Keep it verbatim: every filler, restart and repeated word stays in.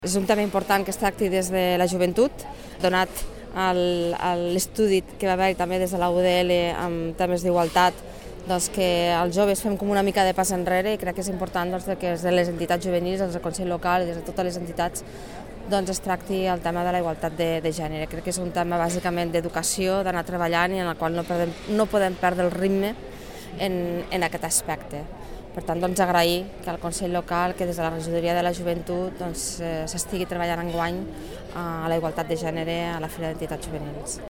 És un tema important que es tracti des de la joventut, donat l'estudi que va haver també des de la U D L amb temes d'igualtat, doncs que els joves fem com una mica de pas enrere i crec que és important doncs, que des de les entitats juvenils, des del Consell Local i des de totes les entitats doncs, es tracti el tema de la igualtat de, de gènere. Crec que és un tema bàsicament d'educació, d'anar treballant i en el qual no, perdem, no podem perdre el ritme en, en aquest aspecte. Per tant, doncs, agrair que al Consell Local, que des de la Regidoria de la Joventut doncs, s'estigui treballant enguany a la igualtat de gènere a la Fira d'Entitats Juvenils.